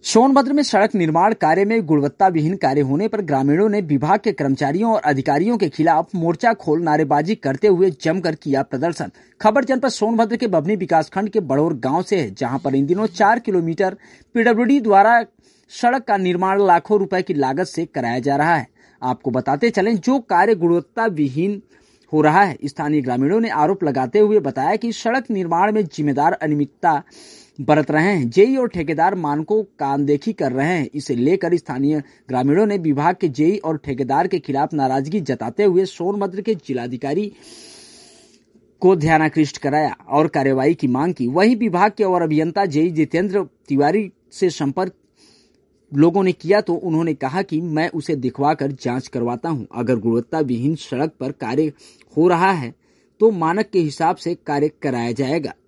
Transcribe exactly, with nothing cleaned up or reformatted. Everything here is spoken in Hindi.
सोनभद्र में सड़क निर्माण कार्य में गुणवत्ता विहीन कार्य होने पर ग्रामीणों ने विभाग के कर्मचारियों और अधिकारियों के खिलाफ मोर्चा खोल नारेबाजी करते हुए जमकर किया प्रदर्शन। खबर जनपद सोनभद्र के बभनी विकासखंड के बड़ौर गांव से है, जहां पर इन दिनों चार किलोमीटर पीडब्ल्यूडी द्वारा सड़क का निर्माण लाखों रुपए की लागत से कराया जा रहा है। आपको बताते चलें, जो कार्य गुणवत्ता विहीन हो रहा है। स्थानीय ग्रामीणों ने आरोप लगाते हुए बताया कि सड़क निर्माण में जिम्मेदार अनियमितता बरत रहे हैं। जेई और ठेकेदार मानकों का अनदेखी कर रहे हैं। इसे लेकर स्थानीय ग्रामीणों ने विभाग के जेई और ठेकेदार के खिलाफ नाराजगी जताते हुए सोनभद्र के जिलाधिकारी को ध्यानाकृष्ट कराया और कार्यवाही की मांग की। वहीं विभाग के और अभियंता जेई जितेंद्र तिवारी से संपर्क लोगों ने किया तो उन्होंने कहा कि मैं उसे दिखवाकर जांच करवाता हूं। अगर गुणवत्ता विहीन सड़क पर कार्य हो रहा है तो मानक के हिसाब से कार्य कराया जाएगा।